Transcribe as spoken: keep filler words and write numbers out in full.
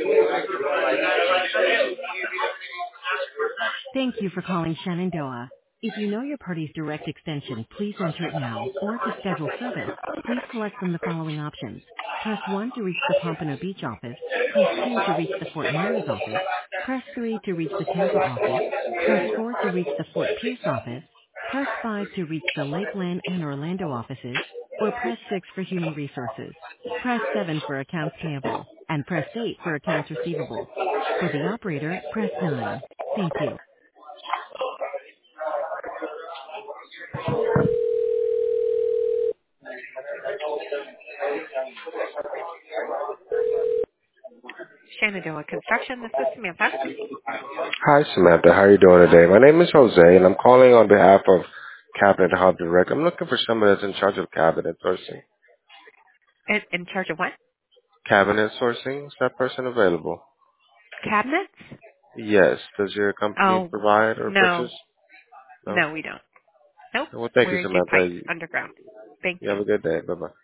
Thank you for calling Shenandoah. If you know your party's direct extension, please enter it now. Or to schedule service, please select from the following options. Press one to reach the Pompano Beach office. Press two to reach the Fort Myers office. Press three to reach the Tampa office. Press four to reach the Fort Pierce office. Press five to reach the Lakeland and Orlando offices. Or press six for human resources. Press seven for accounts payable. And press eight for accounts receivable. For the operator, press nine. Thank you. Shenandoah Construction, this is Samantha. Hi, Samantha. How are you doing today? My name is Jose, and I'm calling on behalf of Cabinet Hub Direct. I'm looking for somebody that's in charge of cabinet sourcing. In, in charge of what? Cabinet sourcing? Is that person available? Cabinets? Yes. Does your company Oh, provide or no. purchase? No. No, we don't. Nope. Well, thank you, We do Samantha. pipes You underground. Thank you you. have a good day. Bye-bye.